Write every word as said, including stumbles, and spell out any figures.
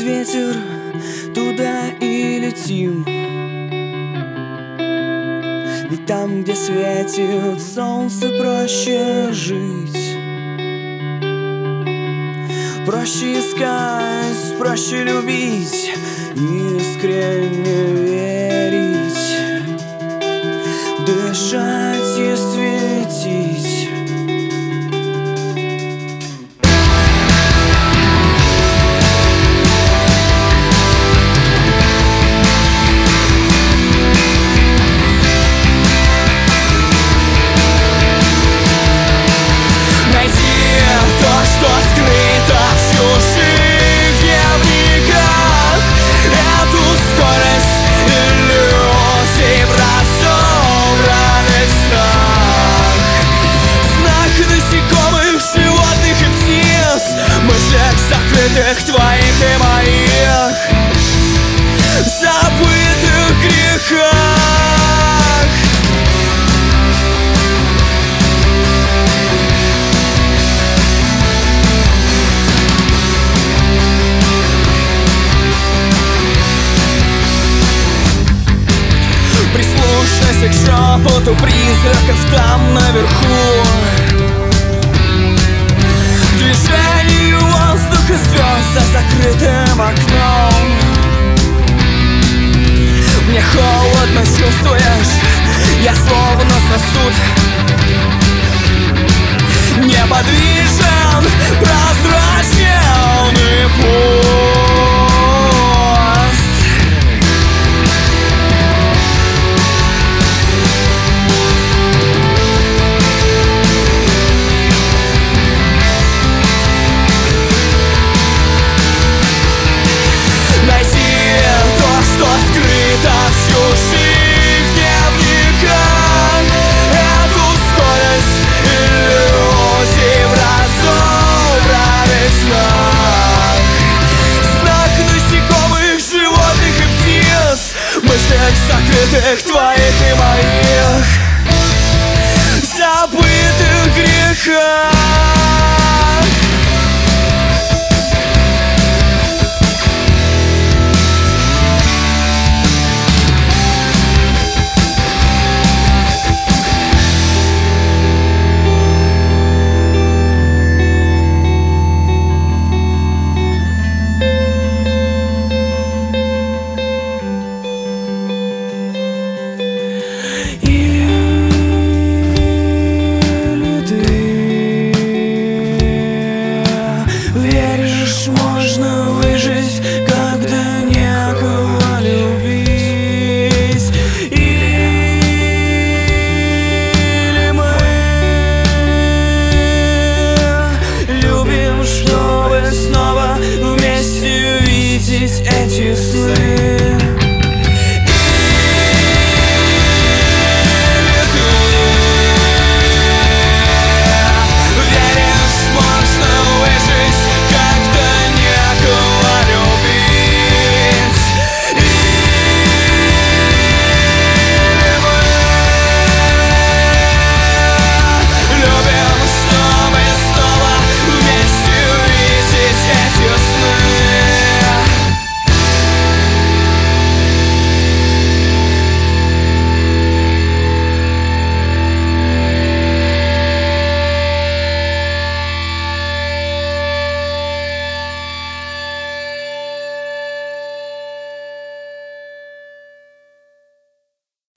ветер, туда и летим. Ведь там, где светит солнце, проще жить. Проще искать, проще любить, искренне верить, дышать и светить. Закрытых твоих и моих забытых грехах. Прислушайся к шепоту призраков там наверху, движению воздуха звезд за закрытым окном. Мне холодно, чувствуешь? Я словно сосуд, неподвижен, прозрачен и пуст. Закрытых твоих и моих забытых грехах. Можно выжить, когда некого любить. Или мы любим, чтобы снова вместе видеть эти сны.